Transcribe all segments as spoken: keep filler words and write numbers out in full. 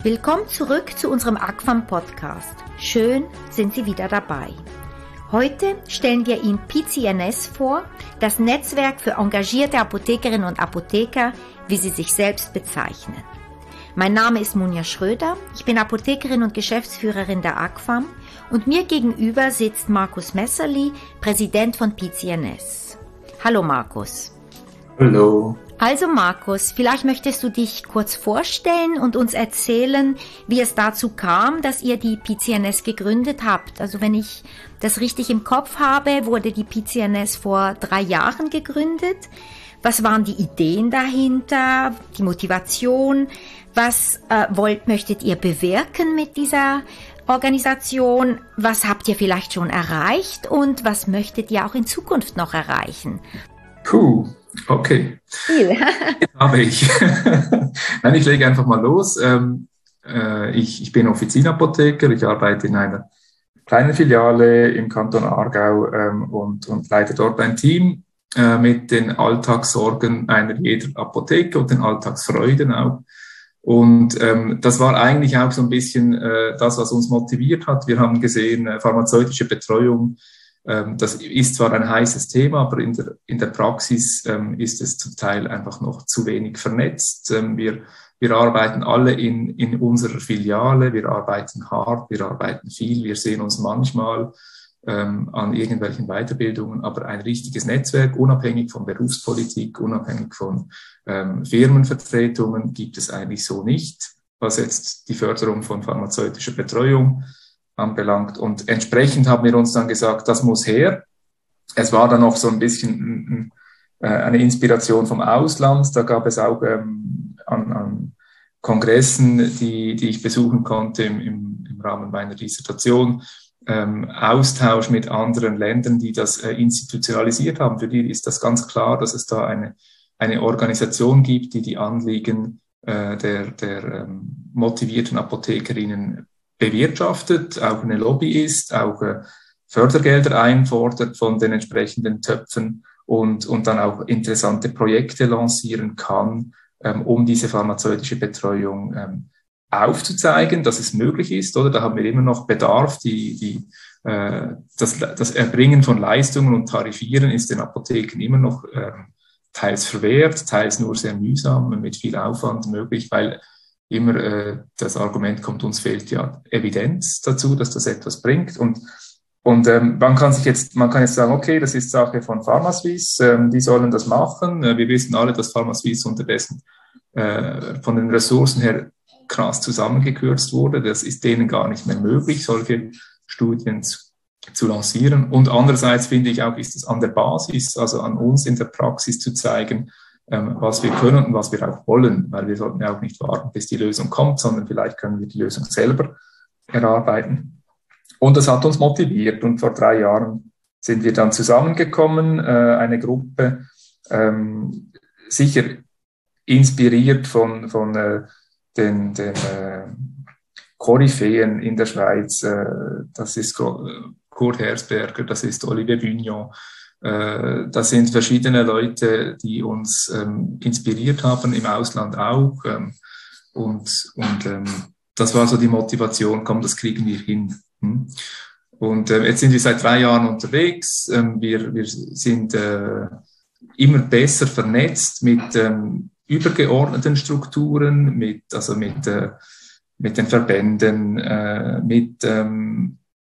Willkommen zurück zu unserem A G F A M-Podcast. Schön, sind Sie wieder dabei. Heute stellen wir Ihnen P C N S vor, das Netzwerk für engagierte Apothekerinnen und Apotheker, wie sie sich selbst bezeichnen. Mein Name ist Munja Schröder, ich bin Apothekerin und Geschäftsführerin der A G F A M und mir gegenüber sitzt Markus Messerli, Präsident von P C N S. Hallo Markus. Hallo. Also Markus, vielleicht möchtest du dich kurz vorstellen und uns erzählen, wie es dazu kam, dass ihr die P C N S gegründet habt. Also wenn ich das richtig im Kopf habe, wurde die P C N S vor drei Jahren gegründet. Was waren die Ideen dahinter, die Motivation? Was äh, wollt, möchtet ihr bewirken mit dieser Organisation? Was habt ihr vielleicht schon erreicht und was möchtet ihr auch in Zukunft noch erreichen? Puh, okay. Viel. Habe ich. Nein, ich lege einfach mal los. Ähm, äh, ich, ich bin Offizienapotheker, ich arbeite in einer kleinen Filiale im Kanton Aargau ähm, und, und leite dort ein Team äh, mit den Alltagssorgen einer jeder Apotheke und den Alltagsfreuden auch. Und ähm, das war eigentlich auch so ein bisschen äh, das, was uns motiviert hat. Wir haben gesehen, äh, pharmazeutische Betreuung, ähm, das ist zwar ein heißes Thema, aber in der, in der Praxis ähm, ist es zum Teil einfach noch zu wenig vernetzt. Ähm, wir, wir arbeiten alle in, in unserer Filiale, wir arbeiten hart, wir arbeiten viel, wir sehen uns manchmal ähm, an irgendwelchen Weiterbildungen, aber ein richtiges Netzwerk, unabhängig von Berufspolitik, unabhängig von ähm, Firmenvertretungen, gibt es eigentlich so nicht, was jetzt die Förderung von pharmazeutischer Betreuung anbelangt. Und entsprechend haben wir uns dann gesagt, das muss her. Es war dann noch so ein bisschen äh, eine Inspiration vom Ausland. Da gab es auch ähm, an, an Kongressen, die, die ich besuchen konnte im, im, im Rahmen meiner Dissertation, ähm, Austausch mit anderen Ländern, die das äh, institutionalisiert haben. Für die ist das ganz klar, dass es da eine, eine Organisation gibt, die die Anliegen äh, der, der ähm, motivierten Apothekerinnen bewirtschaftet, auch eine Lobby ist, auch äh, Fördergelder einfordert von den entsprechenden Töpfen und, und dann auch interessante Projekte lancieren kann, ähm, um diese pharmazeutische Betreuung ähm, aufzuzeigen, dass es möglich ist, oder? Da haben wir immer noch Bedarf, die, die, äh, das, das Erbringen von Leistungen und Tarifieren ist den Apotheken immer noch äh, teils verwehrt, teils nur sehr mühsam, mit viel Aufwand möglich, weil immer äh, das Argument kommt, uns fehlt ja Evidenz dazu, dass das etwas bringt. Und, und ähm, man kann sich jetzt, man kann jetzt sagen, okay, das ist Sache von PharmaSuisse, ähm, die sollen das machen. Äh, wir wissen alle, dass PharmaSuisse unterdessen äh, von den Ressourcen her krass zusammengekürzt wurde. Das ist denen gar nicht mehr möglich, solche Studien zu, zu lancieren. Und andererseits finde ich auch, ist es an der Basis, also an uns in der Praxis zu zeigen, was wir können und was wir auch wollen, weil wir sollten ja auch nicht warten, bis die Lösung kommt, sondern vielleicht können wir die Lösung selber erarbeiten. Und das hat uns motiviert und vor drei Jahren sind wir dann zusammengekommen, eine Gruppe, ähm, sicher inspiriert von, von äh, den, den äh, Koryphäen in der Schweiz, äh, das ist Kurt Herzberger, das ist Olivier Bugnon. Das sind verschiedene Leute, die uns ähm, inspiriert haben, im Ausland auch. Ähm, und und ähm, das war so die Motivation, komm, das kriegen wir hin. Hm? Und äh, jetzt sind wir seit drei Jahren unterwegs. Ähm, wir, wir sind äh, immer besser vernetzt mit ähm, übergeordneten Strukturen, mit, also mit, äh, mit den Verbänden, äh, mit ähm,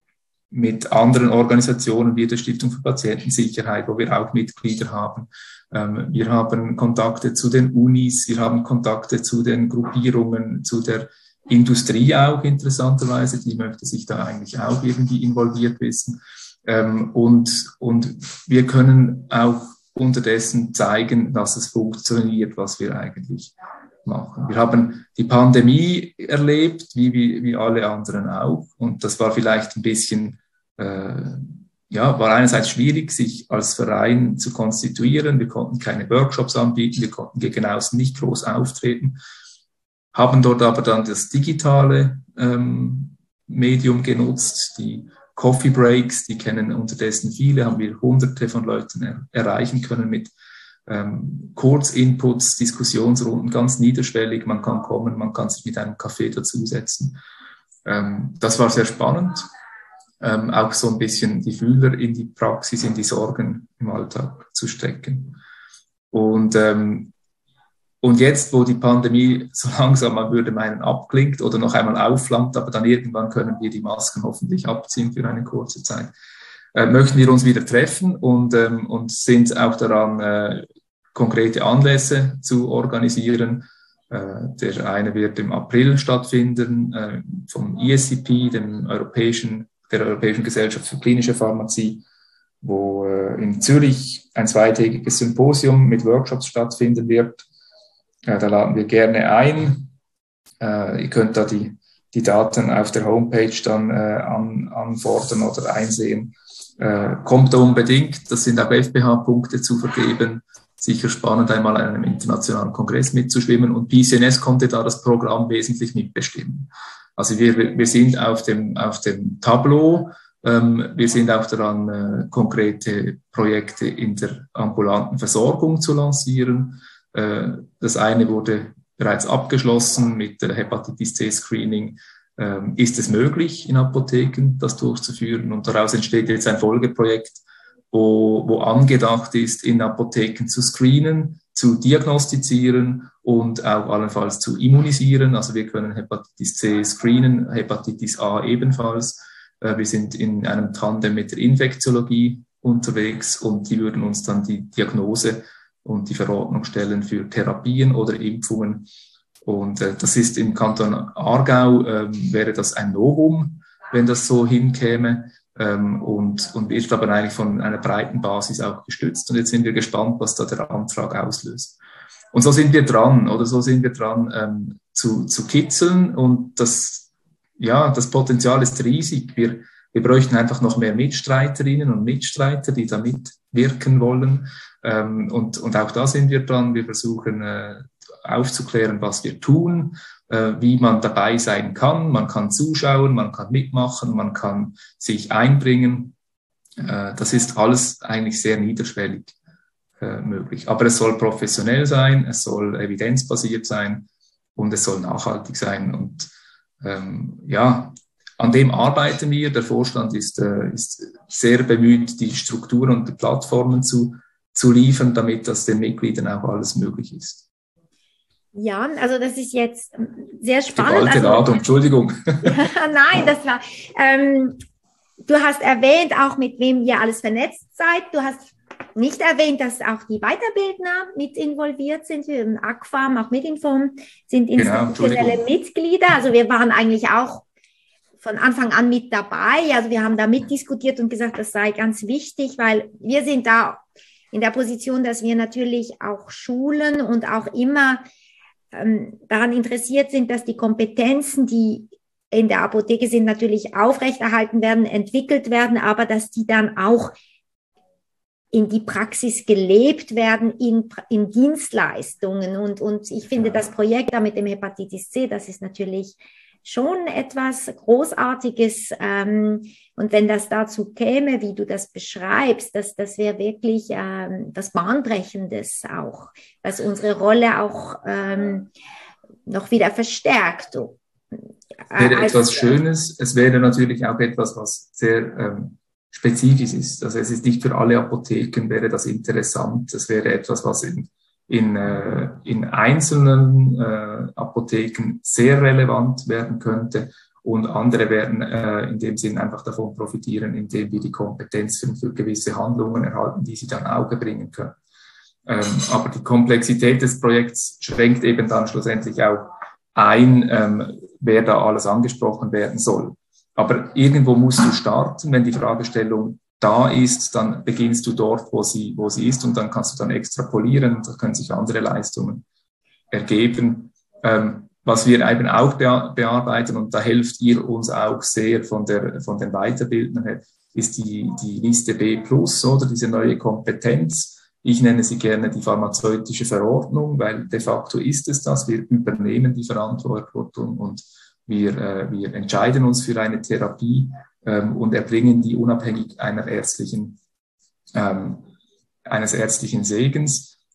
mit anderen Organisationen wie der Stiftung für Patientensicherheit, wo wir auch Mitglieder haben. Ähm, wir haben Kontakte zu den Unis, wir haben Kontakte zu den Gruppierungen, zu der Industrie auch interessanterweise, die möchte sich da eigentlich auch irgendwie involviert wissen. Ähm, und, und wir können auch unterdessen zeigen, dass es funktioniert, was wir eigentlich machen. Wir haben die Pandemie erlebt, wie, wie, wie alle anderen auch. Und das war vielleicht ein bisschen, äh, ja, war einerseits schwierig, sich als Verein zu konstituieren. Wir konnten keine Workshops anbieten, wir konnten gegen außen nicht groß auftreten, haben dort aber dann das digitale ähm, Medium genutzt, die Coffee Breaks, die kennen unterdessen viele, haben wir hunderte von Leuten er erreichen können mit ähm, Kurzinputs, Diskussionsrunden, ganz niederschwellig. Man kann kommen, man kann sich mit einem Kaffee dazusetzen. Ähm, das war sehr spannend. Ähm, auch so ein bisschen die Fühler in die Praxis, in die Sorgen im Alltag zu stecken. Und, ähm, und jetzt, wo die Pandemie so langsam, man würde meinen, abklingt oder noch einmal aufflammt, aber dann irgendwann können wir die Masken hoffentlich abziehen für eine kurze Zeit, äh, möchten wir uns wieder treffen und, ähm, und sind auch daran, äh, konkrete Anlässe zu organisieren. Äh, der eine wird im April stattfinden, äh, vom E S C P, dem Europäischen, der Europäischen Gesellschaft für klinische Pharmazie, wo äh, in Zürich ein zweitägiges Symposium mit Workshops stattfinden wird. Äh, da laden wir gerne ein. Äh, ihr könnt da die, die Daten auf der Homepage dann äh, an, anfordern oder einsehen. Äh, kommt da unbedingt, das sind auch F B H-Punkte zu vergeben. Sicher spannend, einmal an einem internationalen Kongress mitzuschwimmen. Und P C N S konnte da das Programm wesentlich mitbestimmen. Also wir, wir sind auf dem, auf dem Tableau. Ähm, wir sind auch daran, äh, konkrete Projekte in der ambulanten Versorgung zu lancieren. Äh, das eine wurde bereits abgeschlossen mit der Hepatitis C-Screening. Ähm, ist es möglich, in Apotheken das durchzuführen? Und daraus entsteht jetzt ein Folgeprojekt, wo, wo angedacht ist, in Apotheken zu screenen, zu diagnostizieren und auch allenfalls zu immunisieren. Also wir können Hepatitis C screenen, Hepatitis A ebenfalls. Wir sind in einem Tandem mit der Infektiologie unterwegs und die würden uns dann die Diagnose und die Verordnung stellen für Therapien oder Impfungen. Und äh, das ist im Kanton Aargau, ähm, wäre das ein Novum, wenn das so hinkäme. Ähm, und, und wird aber eigentlich von einer breiten Basis auch gestützt. Und jetzt sind wir gespannt, was da der Antrag auslöst. Und so sind wir dran, oder so sind wir dran, ähm, zu, zu kitzeln. Und das, ja, das Potenzial ist riesig. Wir, wir bräuchten einfach noch mehr Mitstreiterinnen und Mitstreiter, die da mitwirken wollen. Ähm, und, und auch da sind wir dran. Wir versuchen äh, aufzuklären, was wir tun, äh, wie man dabei sein kann. Man kann zuschauen, man kann mitmachen, man kann sich einbringen. Äh, das ist alles eigentlich sehr niederschwellig äh, möglich. Aber es soll professionell sein, es soll evidenzbasiert sein und es soll nachhaltig sein. Und ähm, ja, an dem arbeiten wir. Der Vorstand ist, äh, ist sehr bemüht, die Strukturen und die Plattformen zu, zu liefern, damit das den Mitgliedern auch alles möglich ist. Ja, also das ist jetzt sehr spannend. Die alte also, Ladung, Entschuldigung. Nein, das war, ähm, du hast erwähnt auch, mit wem ihr alles vernetzt seid. Du hast nicht erwähnt, dass auch die Weiterbildner mit involviert sind. Wir in ACFAM, auch Mitinform, sind institutionelle genau, Mitglieder. Also wir waren eigentlich auch von Anfang an mit dabei. Also wir haben da mitdiskutiert und gesagt, das sei ganz wichtig, weil wir sind da in der Position, dass wir natürlich auch schulen und auch immer daran interessiert sind, dass die Kompetenzen, die in der Apotheke sind, natürlich aufrechterhalten werden, entwickelt werden, aber dass die dann auch in die Praxis gelebt werden, in, in Dienstleistungen. Und, und ich finde das Projekt da mit dem Hepatitis C, das ist natürlich schon etwas Großartiges. Ähm, und wenn das dazu käme, wie du das beschreibst, das, das wäre wirklich ähm, was Bahnbrechendes auch, was unsere Rolle auch ähm, noch wieder verstärkt. Es wäre Als, etwas Schönes. Es wäre natürlich auch etwas, was sehr ähm, spezifisch ist. Also es ist nicht für alle Apotheken, wäre das interessant. Es wäre etwas, was in in, äh, in einzelnen äh, Apotheken sehr relevant werden könnte und andere werden äh, in dem Sinn einfach davon profitieren, indem wir die Kompetenzen für gewisse Handlungen erhalten, die sie dann Auge bringen können. Ähm, aber die Komplexität des Projekts schränkt eben dann schlussendlich auch ein, ähm, wer da alles angesprochen werden soll. Aber irgendwo musst du starten, wenn die Fragestellung da ist, dann beginnst du dort, wo sie, wo sie ist und dann kannst du dann extrapolieren, da können sich andere Leistungen ergeben. Ähm, was wir eben auch be- bearbeiten und da helft ihr uns auch sehr von der, von den Weiterbildern her, ist die, die Liste B plus, oder diese neue Kompetenz. Ich nenne sie gerne die pharmazeutische Verordnung, weil de facto ist es das. Wir übernehmen die Verantwortung und wir, äh, wir entscheiden uns für eine Therapie und erbringen die unabhängig einer ärztlichen, ähm, eines ärztlichen Segens.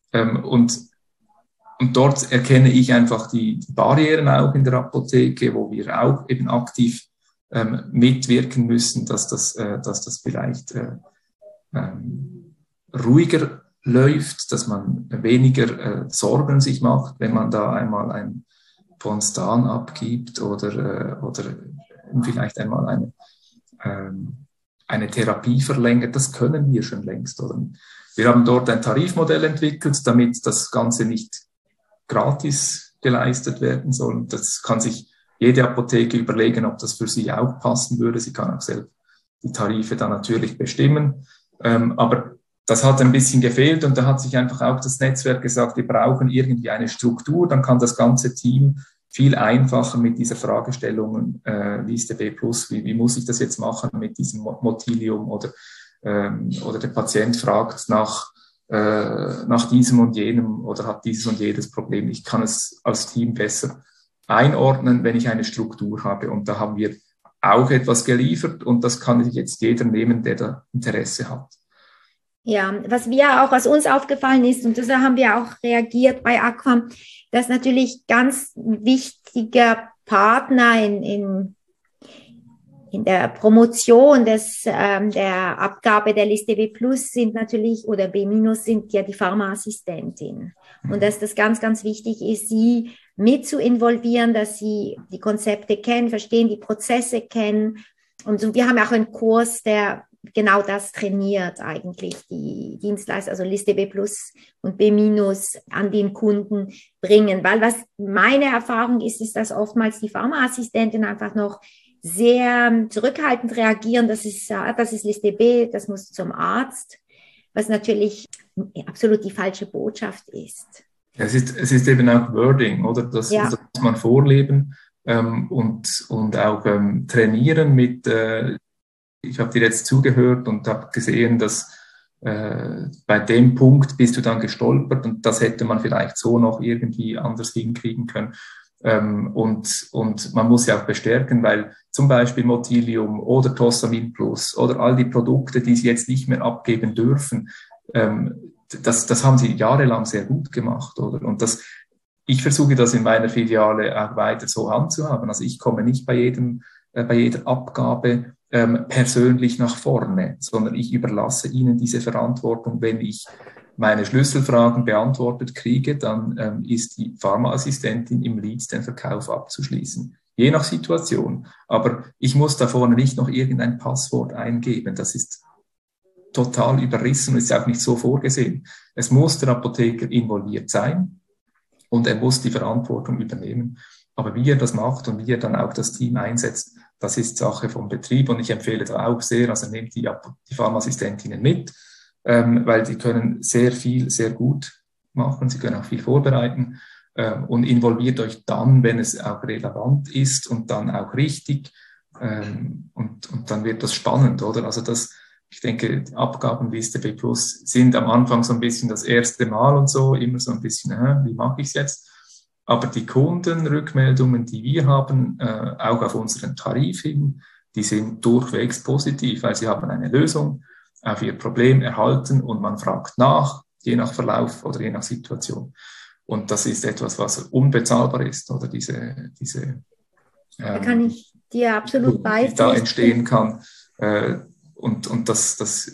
Ähm, und, und dort erkenne ich einfach die, die Barrieren auch in der Apotheke, wo wir auch eben aktiv ähm, mitwirken müssen, dass das, äh, dass das vielleicht äh, ähm, ruhiger läuft, dass man weniger äh, Sorgen sich macht, wenn man da einmal ein Ponstan abgibt oder, äh, oder vielleicht einmal eine, ähm, eine Therapie verlängert. Das können wir schon längst. Oder? Wir haben dort ein Tarifmodell entwickelt, damit das Ganze nicht gratis geleistet werden soll. Das kann sich jede Apotheke überlegen, ob das für sie auch passen würde. Sie kann auch selbst die Tarife dann natürlich bestimmen. Ähm, aber das hat ein bisschen gefehlt und da hat sich einfach auch das Netzwerk gesagt, wir brauchen irgendwie eine Struktur, dann kann das ganze Team viel einfacher mit dieser Fragestellung, äh, Liste B plus, wie, wie muss ich das jetzt machen mit diesem Motilium oder, ähm, oder der Patient fragt nach, äh, nach diesem und jenem oder hat dieses und jedes Problem. Ich kann es als Team besser einordnen, wenn ich eine Struktur habe und da haben wir auch etwas geliefert und das kann sich jetzt jeder nehmen, der da Interesse hat. Ja, was wir auch, was uns aufgefallen ist, und da haben wir auch reagiert bei Aquam, dass natürlich ganz wichtiger Partner in, in, in der Promotion des, ähm, der Abgabe der Liste B plus sind natürlich, oder B minus sind ja die Pharmaassistentin. Und dass das ganz, ganz wichtig ist, sie mit zu involvieren, dass sie die Konzepte kennen, verstehen, die Prozesse kennen. Und so, wir haben auch einen Kurs, der genau das trainiert eigentlich, die Dienstleister, also Liste B plus und B minus an den Kunden bringen. Weil was meine Erfahrung ist, ist, dass oftmals die Pharmaassistenten einfach noch sehr zurückhaltend reagieren. Das ist, das ist Liste B, das muss zum Arzt, was natürlich absolut die falsche Botschaft ist. Es ist, es ist eben auch Wording, oder? Das, ja. das muss man vorleben ähm, und, und auch ähm, trainieren mit, äh, ich habe dir jetzt zugehört und habe gesehen, dass äh, bei dem Punkt bist du dann gestolpert und das hätte man vielleicht so noch irgendwie anders hinkriegen können. Ähm, und, und man muss ja auch bestärken, weil zum Beispiel Motilium oder Tosamin Plus oder all die Produkte, die sie jetzt nicht mehr abgeben dürfen, ähm, das, das haben sie jahrelang sehr gut gemacht, oder? Und das, ich versuche das in meiner Filiale auch weiter so handzuhaben. Also ich komme nicht bei jedem, äh, bei jeder Abgabe ähm, persönlich nach vorne, sondern ich überlasse ihnen diese Verantwortung. Wenn ich meine Schlüsselfragen beantwortet kriege, dann ähm, ist die Pharmaassistentin im Lead, den Verkauf abzuschließen. Je nach Situation. Aber ich muss da vorne nicht noch irgendein Passwort eingeben. Das ist total überrissen und ist auch nicht so vorgesehen. Es muss der Apotheker involviert sein und er muss die Verantwortung übernehmen. Aber wie er das macht und wie er dann auch das Team einsetzt, das ist Sache vom Betrieb. Und ich empfehle da auch sehr, also nehmt die, die Pharmaassistentinnen mit, ähm, weil sie können sehr viel, sehr gut machen. Sie können auch viel vorbereiten ähm, und involviert euch dann, wenn es auch relevant ist und dann auch richtig. Ähm, und, und dann wird das spannend, oder? Also das, ich denke, die Abgabenliste B plus sind am Anfang so ein bisschen das erste Mal und so, immer so ein bisschen, äh, wie mache ich es jetzt? Aber die Kundenrückmeldungen, die wir haben, äh, auch auf unseren Tarif hin, die sind durchwegs positiv, weil sie haben eine Lösung auf ihr Problem erhalten und man fragt nach, je nach Verlauf oder je nach Situation. Und das ist etwas, was unbezahlbar ist, oder diese, diese ähm, da kann ich dir absolut beipflichten, die da entstehen kann. Äh, und und das, das,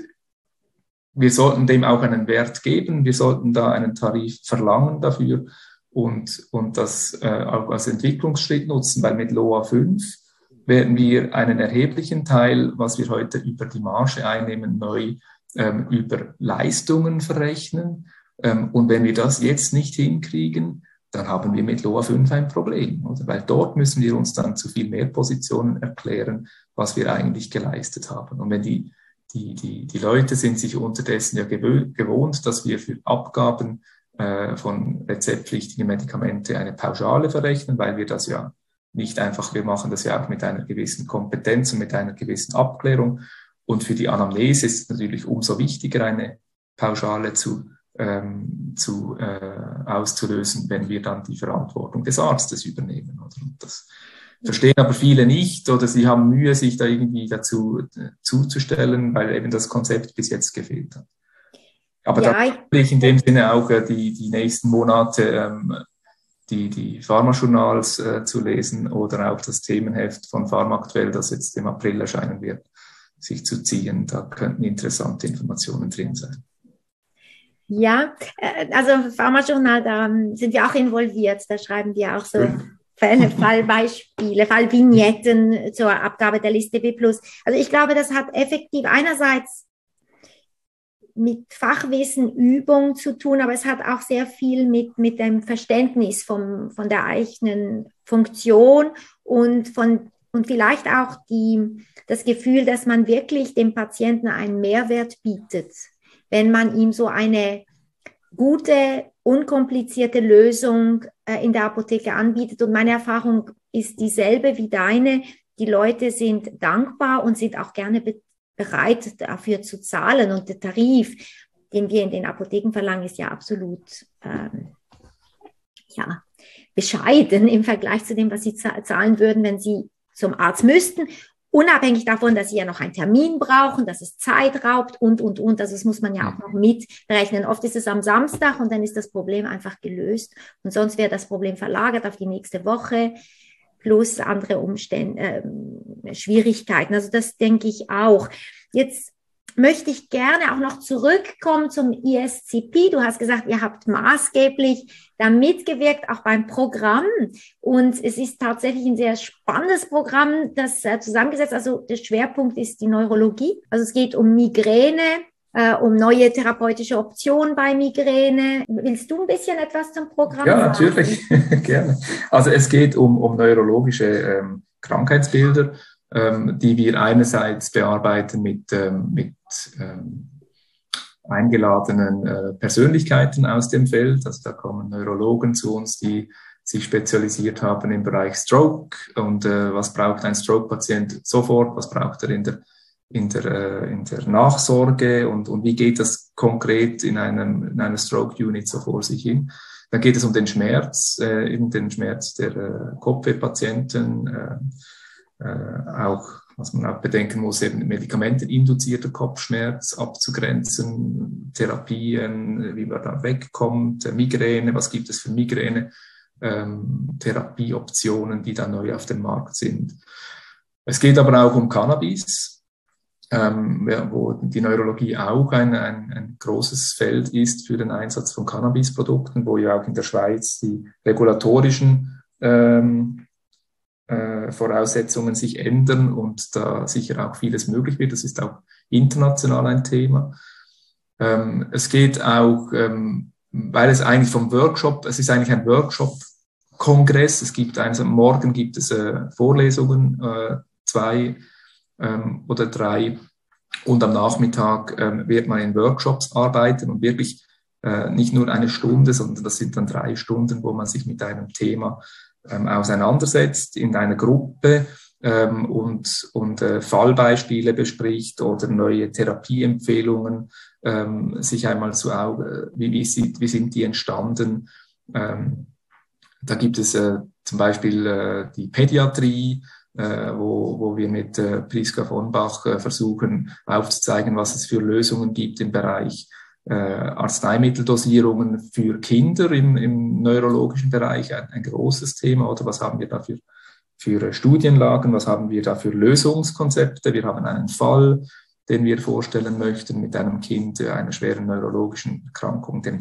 wir sollten dem auch einen Wert geben, wir sollten da einen Tarif verlangen dafür. Und, und das äh, auch als Entwicklungsschritt nutzen, weil mit L O A fünf werden wir einen erheblichen Teil, was wir heute über die Marge einnehmen, neu ähm, über Leistungen verrechnen. Ähm, und wenn wir das jetzt nicht hinkriegen, dann haben wir mit L O A fünf ein Problem, oder? Weil dort müssen wir uns dann zu viel mehr Positionen erklären, was wir eigentlich geleistet haben. Und wenn die, die, die, die Leute sind sich unterdessen ja gewö- gewohnt, dass wir für Abgaben von rezeptpflichtigen Medikamente eine Pauschale verrechnen, weil wir das ja nicht einfach, wir machen das ja auch mit einer gewissen Kompetenz und mit einer gewissen Abklärung. Und für die Anamnese ist es natürlich umso wichtiger, eine Pauschale zu, ähm, zu äh, auszulösen, wenn wir dann die Verantwortung des Arztes übernehmen. Oder? Und das verstehen aber viele nicht oder sie haben Mühe, sich da irgendwie dazu äh, zuzustellen, weil eben das Konzept bis jetzt gefehlt hat. Aber ja, da will ich in dem Sinne auch äh, die, die nächsten Monate ähm, die, die Pharma-Journals äh, zu lesen oder auch das Themenheft von Pharmaaktuell, das jetzt im April erscheinen wird, sich zu ziehen. Da könnten interessante Informationen drin sein. Ja, äh, also Pharmajournal, da ähm, sind wir auch involviert. Da schreiben wir auch so Schön. Fälle, Fallbeispiele, Fallvignetten zur Abgabe der Liste B plus. Also ich glaube, das hat effektiv einerseits mit Fachwissen, Übung zu tun, aber es hat auch sehr viel mit, mit dem Verständnis vom, von der eigenen Funktion und von und vielleicht auch die, das Gefühl, dass man wirklich dem Patienten einen Mehrwert bietet, wenn man ihm so eine gute, unkomplizierte Lösung äh, in der Apotheke anbietet. Und meine Erfahrung ist dieselbe wie deine. Die Leute sind dankbar und sind auch gerne be- bereit, dafür zu zahlen. Und der Tarif, den wir in den Apotheken verlangen, ist ja absolut ähm, ja, bescheiden im Vergleich zu dem, was sie zahlen würden, wenn sie zum Arzt müssten. Unabhängig davon, dass sie ja noch einen Termin brauchen, dass es Zeit raubt und, und, und. Also das muss man ja auch noch mitrechnen. Oft ist es am Samstag und dann ist das Problem einfach gelöst. Und sonst wäre das Problem verlagert auf die nächste Woche plus andere Umstände, äh, Schwierigkeiten. Also das denke ich auch. Jetzt möchte ich gerne auch noch zurückkommen zum I S C P. Du hast gesagt, ihr habt maßgeblich da mitgewirkt, auch beim Programm. Und es ist tatsächlich ein sehr spannendes Programm, das äh, zusammengesetzt. Also der Schwerpunkt ist die Neurologie. Also es geht um Migräne, äh, um neue therapeutische Optionen bei Migräne. Willst du ein bisschen etwas zum Programm Ja, sagen? natürlich, gerne. Also es geht um, um neurologische ähm, Krankheitsbilder, ähm, die wir einerseits bearbeiten mit, ähm, mit ähm, eingeladenen äh, Persönlichkeiten aus dem Feld. Also da kommen Neurologen zu uns, die sich spezialisiert haben im Bereich Stroke und äh, was braucht ein Stroke-Patient sofort, was braucht er in der, in der, äh, in der Nachsorge und, und wie geht das konkret in, einem, in einer Stroke-Unit so vor sich hin. Dann geht es um den Schmerz, äh, eben den Schmerz der äh, Kopfwehpatienten, äh, äh, auch, was man auch bedenken muss, eben medikamenteninduzierter Kopfschmerz abzugrenzen, Therapien, wie man da wegkommt, Migräne, was gibt es für Migräne, ähm, Therapieoptionen, die da neu auf dem Markt sind. Es geht aber auch um Cannabis, ähm, wo die Neurologie auch ein, ein, ein großes Feld ist für den Einsatz von Cannabisprodukten, wo ja auch in der Schweiz die regulatorischen ähm, Äh, Voraussetzungen sich ändern und da sicher auch vieles möglich wird. Das ist auch international ein Thema. Ähm, es geht auch, ähm, weil es eigentlich vom Workshop, es ist eigentlich ein Workshop-Kongress. Es gibt eins, morgen gibt es äh, Vorlesungen, äh, zwei ähm, oder drei und am Nachmittag ähm, wird man in Workshops arbeiten und wirklich äh, nicht nur eine Stunde, sondern das sind dann drei Stunden, wo man sich mit einem Thema Ähm, auseinandersetzt in einer Gruppe ähm, und, und äh, Fallbeispiele bespricht oder neue Therapieempfehlungen ähm, sich einmal zu Augen, wie, wie, sind, wie sind die entstanden. Ähm, da gibt es äh, zum Beispiel äh, die Pädiatrie, äh, wo, wo wir mit äh, Priska von Bach äh, versuchen aufzuzeigen, was es für Lösungen gibt im Bereich Äh, Arzneimitteldosierungen für Kinder im, im neurologischen Bereich, ein, ein großes Thema. Oder was haben wir da für, für Studienlagen, was haben wir da für Lösungskonzepte? Wir haben einen Fall, den wir vorstellen möchten mit einem Kind einer schweren neurologischen Erkrankung, dem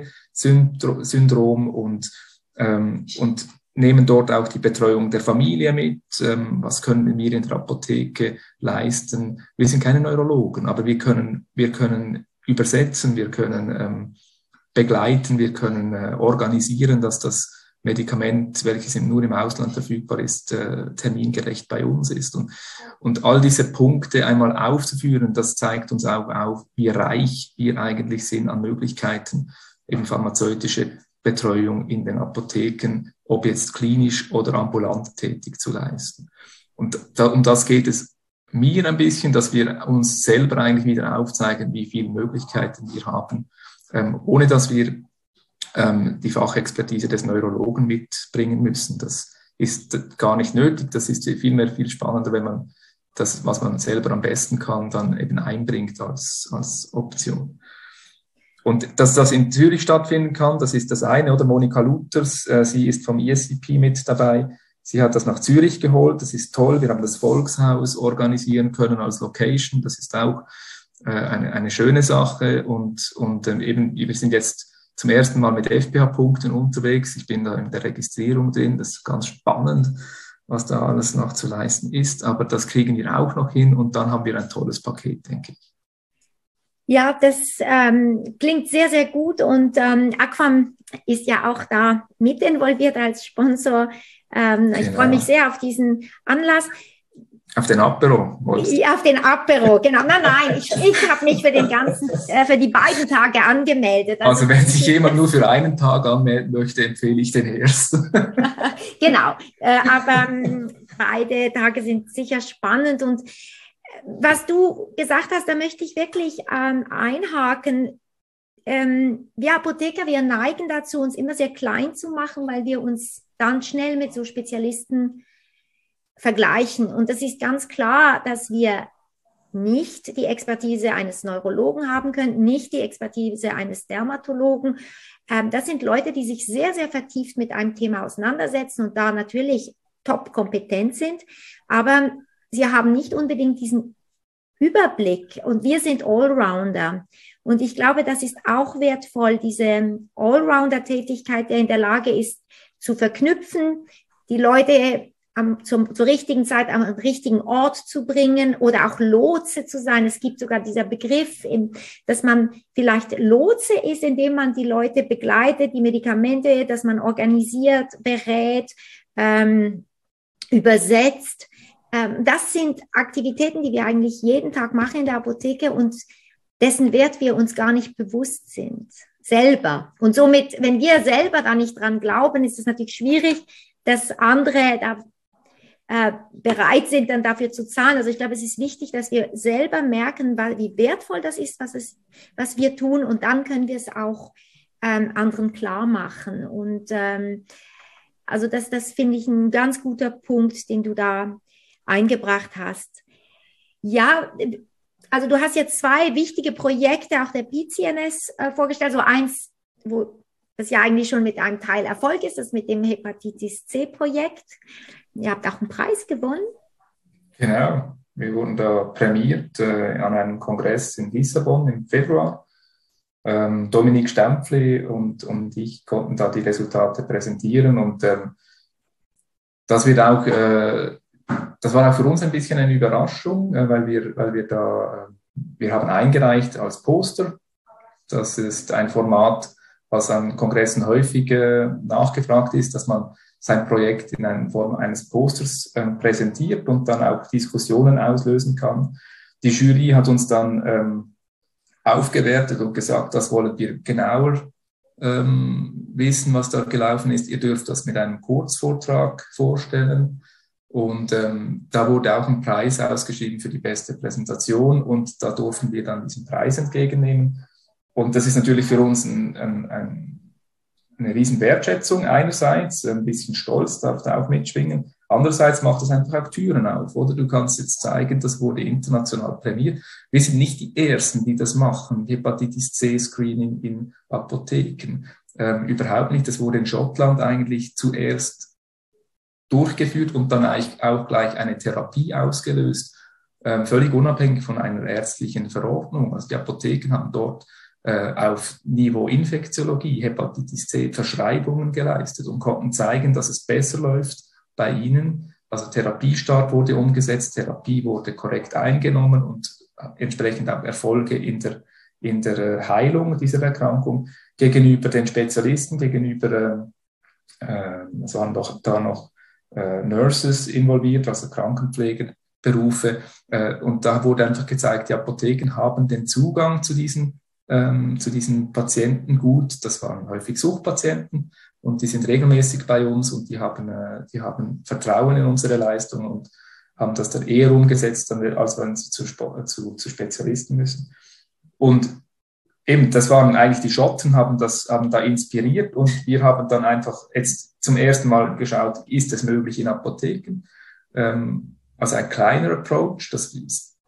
Dravet-Syndrom und, ähm, und nehmen dort auch die Betreuung der Familie mit. Ähm, was können wir in der Apotheke leisten? Wir sind keine Neurologen, aber wir können, wir können übersetzen, wir können ähm, begleiten, wir können äh, organisieren, dass das Medikament, welches nur im Ausland verfügbar ist, äh, termingerecht bei uns ist. Und, und all diese Punkte einmal aufzuführen, das zeigt uns auch auf, wie reich wir eigentlich sind an Möglichkeiten, eben pharmazeutische Betreuung in den Apotheken, ob jetzt klinisch oder ambulant tätig zu leisten. Und da, um das geht es mir ein bisschen, dass wir uns selber eigentlich wieder aufzeigen, wie viele Möglichkeiten wir haben, ähm, ohne dass wir ähm, die Fachexpertise des Neurologen mitbringen müssen. Das ist gar nicht nötig. Das ist vielmehr viel spannender, wenn man das, was man selber am besten kann, dann eben einbringt als, als Option. Und dass das in Zürich stattfinden kann, das ist das eine, oder? Monika Luthers, äh, sie ist vom I S I P mit dabei. Sie hat das nach Zürich geholt, das ist toll. Wir haben das Volkshaus organisieren können als Location, das ist auch äh, eine, eine schöne Sache. Und, und ähm, eben, wir sind jetzt zum ersten Mal mit F P H-Punkten unterwegs. Ich bin da in der Registrierung drin, das ist ganz spannend, was da alles noch zu leisten ist. Aber das kriegen wir auch noch hin und dann haben wir ein tolles Paket, denke ich. Ja, das ähm, klingt sehr, sehr gut und ähm, Aquam ist ja auch da mit involviert als Sponsor. Ähm, genau. Ich freue mich sehr auf diesen Anlass. Auf den Apero? Ja, auf den Apero, genau. Nein, nein, ich, ich habe mich für den ganzen, äh, für die beiden Tage angemeldet. Also, also wenn sich jemand nur für einen Tag anmelden möchte, empfehle ich den ersten. Genau, äh, aber ähm, beide Tage sind sicher spannend und was du gesagt hast, da möchte ich wirklich ähm, einhaken. Ähm, wir Apotheker, wir neigen dazu, uns immer sehr klein zu machen, weil wir uns dann schnell mit so Spezialisten vergleichen. Und das ist ganz klar, dass wir nicht die Expertise eines Neurologen haben können, nicht die Expertise eines Dermatologen. Ähm, das sind Leute, die sich sehr, sehr vertieft mit einem Thema auseinandersetzen und da natürlich top kompetent sind. Aber sie haben nicht unbedingt diesen Überblick und wir sind Allrounder. Und ich glaube, das ist auch wertvoll, diese Allrounder-Tätigkeit, der in der Lage ist, zu verknüpfen, die Leute am, zum, zur richtigen Zeit am richtigen Ort zu bringen oder auch Lotse zu sein. Es gibt sogar dieser Begriff, dass man vielleicht Lotse ist, indem man die Leute begleitet, die Medikamente, dass man organisiert, berät, ähm, übersetzt. Das sind Aktivitäten, die wir eigentlich jeden Tag machen in der Apotheke und dessen Wert wir uns gar nicht bewusst sind, selber. Und somit, wenn wir selber da nicht dran glauben, ist es natürlich schwierig, dass andere da äh, bereit sind, dann dafür zu zahlen. Also ich glaube, es ist wichtig, dass wir selber merken, wie wertvoll das ist, was, es, was wir tun und dann können wir es auch ähm, anderen klar machen. Und ähm, also das, das finde ich ein ganz guter Punkt, den du da eingebracht hast. Ja, also du hast jetzt zwei wichtige Projekte, auch der P C N S äh, vorgestellt, so eins, wo das ja eigentlich schon mit einem Teil Erfolg ist, das mit dem Hepatitis C-Projekt. Ihr habt auch einen Preis gewonnen. Genau, wir wurden da prämiert äh, an einem Kongress in Lissabon im Februar. Ähm, Dominik Stempfli und, und ich konnten da die Resultate präsentieren und ähm, das wird auch äh, Das war auch für uns ein bisschen eine Überraschung, weil wir, weil wir da, wir haben eingereicht als Poster. Das ist ein Format, was an Kongressen häufig äh, nachgefragt ist, dass man sein Projekt in einer Form eines Posters äh, präsentiert und dann auch Diskussionen auslösen kann. Die Jury hat uns dann ähm, aufgewertet und gesagt, das wollen wir genauer ähm, wissen, was da gelaufen ist. Ihr dürft das mit einem Kurzvortrag vorstellen. Und ähm, da wurde auch ein Preis ausgeschrieben für die beste Präsentation und da durften wir dann diesen Preis entgegennehmen. Und das ist natürlich für uns ein, ein, ein, eine riesen Wertschätzung einerseits, ein bisschen Stolz darf da auch mitschwingen. Andererseits macht das einfach auch Türen auf, oder? Du kannst jetzt zeigen, das wurde international prämiert. Wir sind nicht die Ersten, die das machen, Hepatitis C-Screening in Apotheken. Ähm, überhaupt nicht, das wurde in Schottland eigentlich zuerst durchgeführt und dann eigentlich auch gleich eine Therapie ausgelöst, äh, völlig unabhängig von einer ärztlichen Verordnung. Also die Apotheken haben dort äh, auf Niveau Infektiologie, Hepatitis C, Verschreibungen geleistet und konnten zeigen, dass es besser läuft bei ihnen. Also Therapiestart wurde umgesetzt, Therapie wurde korrekt eingenommen und entsprechend auch Erfolge in der, in der Heilung dieser Erkrankung gegenüber den Spezialisten, gegenüber, äh, es waren doch da noch Äh, Nurses involviert, also Krankenpflegerberufe. Äh, und da wurde einfach gezeigt, die Apotheken haben den Zugang zu diesen, ähm, zu diesen Patienten gut. Das waren häufig Suchtpatienten und die sind regelmäßig bei uns und die haben, äh, die haben Vertrauen in unsere Leistung und haben das dann eher umgesetzt, als wenn sie zu, zu, zu Spezialisten müssen. Und eben, das waren eigentlich die Schotten, haben das, haben da inspiriert und wir haben dann einfach jetzt zum ersten Mal geschaut, ist es möglich in Apotheken? Ähm, also ein kleiner Approach, das ist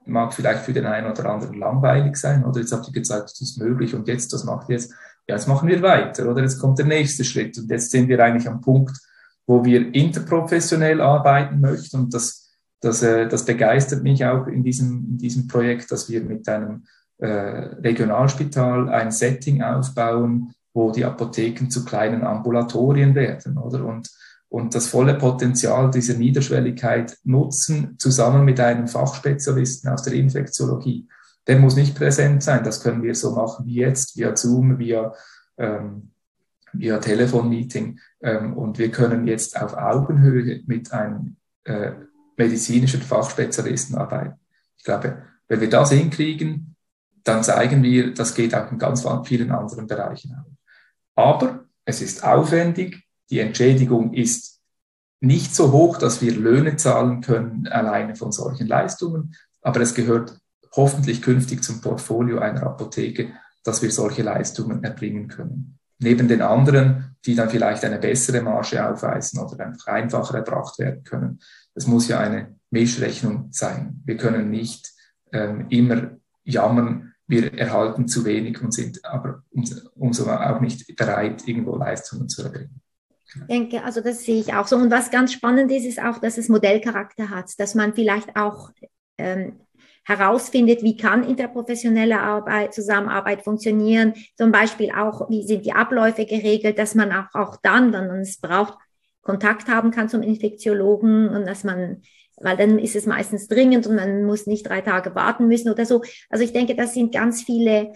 mag vielleicht für den einen oder anderen langweilig sein, oder jetzt habt ihr gezeigt, das ist möglich und jetzt, was macht ihr jetzt? Ja, jetzt machen wir weiter, oder jetzt kommt der nächste Schritt und jetzt sind wir eigentlich am Punkt, wo wir interprofessionell arbeiten möchten und das, das, das begeistert mich auch in diesem, in diesem Projekt, dass wir mit einem äh, Regionalspital ein Setting aufbauen, wo die Apotheken zu kleinen Ambulatorien werden, oder? Und, und das volle Potenzial dieser Niederschwelligkeit nutzen, zusammen mit einem Fachspezialisten aus der Infektiologie. Der muss nicht präsent sein, das können wir so machen wie jetzt, via Zoom, via, ähm, via Telefonmeeting. Ähm, und wir können jetzt auf Augenhöhe mit einem äh, medizinischen Fachspezialisten arbeiten. Ich glaube, wenn wir das hinkriegen, dann zeigen wir, das geht auch in ganz vielen anderen Bereichen auch. Aber es ist aufwendig, die Entschädigung ist nicht so hoch, dass wir Löhne zahlen können alleine von solchen Leistungen, aber es gehört hoffentlich künftig zum Portfolio einer Apotheke, dass wir solche Leistungen erbringen können. Neben den anderen, die dann vielleicht eine bessere Marge aufweisen oder einfach einfacher erbracht werden können. Es muss ja eine Mischrechnung sein. Wir können nicht ähm, immer jammern, wir erhalten zu wenig und sind aber umso auch nicht bereit, irgendwo Leistungen zu erbringen. Ich denke, also das sehe ich auch so. Und was ganz spannend ist, ist auch, dass es Modellcharakter hat, dass man vielleicht auch ähm, herausfindet, wie kann interprofessionelle Arbeit, Zusammenarbeit funktionieren. Zum Beispiel auch, wie sind die Abläufe geregelt, dass man auch, auch dann, wenn man es braucht, Kontakt haben kann zum Infektiologen und dass man, weil dann ist es meistens dringend und man muss nicht drei Tage warten müssen oder so. Also ich denke, das sind ganz viele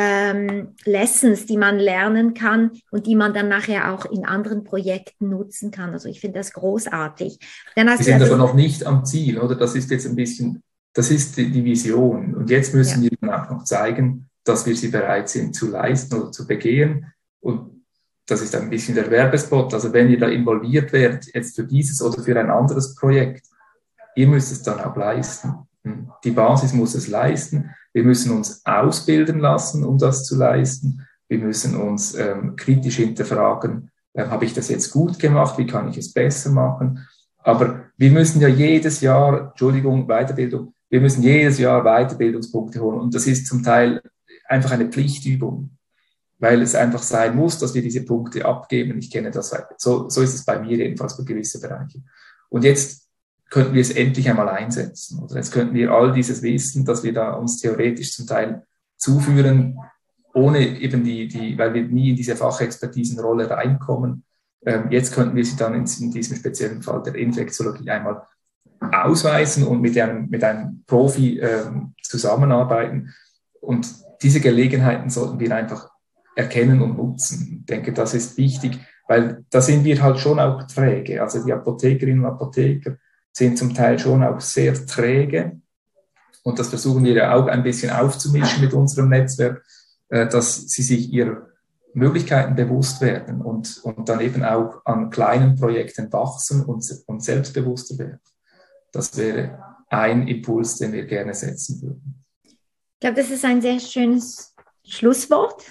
ähm, Lessons, die man lernen kann und die man dann nachher auch in anderen Projekten nutzen kann. Also ich finde das großartig. Dann hast wir sind also, aber noch nicht am Ziel, oder? Das ist jetzt ein bisschen, das ist die, die Vision. Und jetzt müssen ja. wir dann auch noch zeigen, dass wir sie bereit sind zu leisten oder zu begehen. Und das ist ein bisschen der Werbespot. Also wenn ihr da involviert werdet, jetzt für dieses oder für ein anderes Projekt, ihr müsst es dann auch leisten. Die Basis muss es leisten. Wir müssen uns ausbilden lassen, um das zu leisten. Wir müssen uns ähm, kritisch hinterfragen, äh, habe ich das jetzt gut gemacht? Wie kann ich es besser machen? Aber wir müssen ja jedes Jahr, Entschuldigung, Weiterbildung, wir müssen jedes Jahr Weiterbildungspunkte holen. Und das ist zum Teil einfach eine Pflichtübung, weil es einfach sein muss, dass wir diese Punkte abgeben. Ich kenne das, so, so ist es bei mir jedenfalls für gewisse Bereiche. Und jetzt könnten wir es endlich einmal einsetzen. Oder jetzt könnten wir all dieses Wissen, das wir da uns theoretisch zum Teil zuführen, ohne eben die, die, weil wir nie in diese Fachexpertisenrolle reinkommen. Ähm, jetzt könnten wir sie dann in, in diesem speziellen Fall der Infektiologie einmal ausweisen und mit einem, mit einem Profi ähm, zusammenarbeiten. Und diese Gelegenheiten sollten wir einfach erkennen und nutzen. Ich denke, das ist wichtig, weil da sind wir halt schon auch träge. Also die Apothekerinnen und Apotheker sind zum Teil schon auch sehr träge. Und das versuchen wir ja auch ein bisschen aufzumischen mit unserem Netzwerk, äh, dass sie sich ihrer Möglichkeiten bewusst werden und, und dann eben auch an kleinen Projekten wachsen und, und selbstbewusster werden. Das wäre ein Impuls, den wir gerne setzen würden. Ich glaube, das ist ein sehr schönes Schlusswort.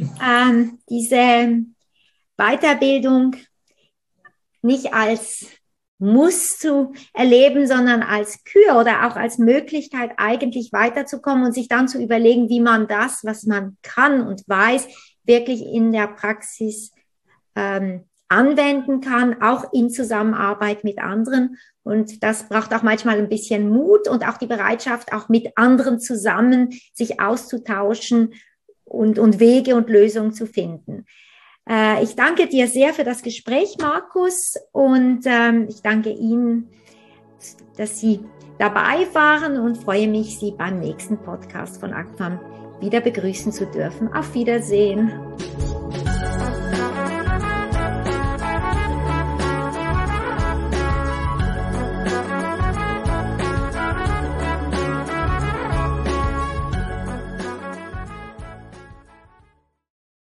Ähm, diese Weiterbildung nicht als Muss zu erleben, sondern als Kür oder auch als Möglichkeit, eigentlich weiterzukommen und sich dann zu überlegen, wie man das, was man kann und weiß, wirklich in der Praxis ähm, anwenden kann, auch in Zusammenarbeit mit anderen. Und das braucht auch manchmal ein bisschen Mut und auch die Bereitschaft, auch mit anderen zusammen sich auszutauschen und, und Wege und Lösungen zu finden. Äh, ich danke dir sehr für das Gespräch, Markus, und ähm, ich danke Ihnen, dass Sie dabei waren und freue mich, Sie beim nächsten Podcast von ACFAM wieder begrüßen zu dürfen. Auf Wiedersehen.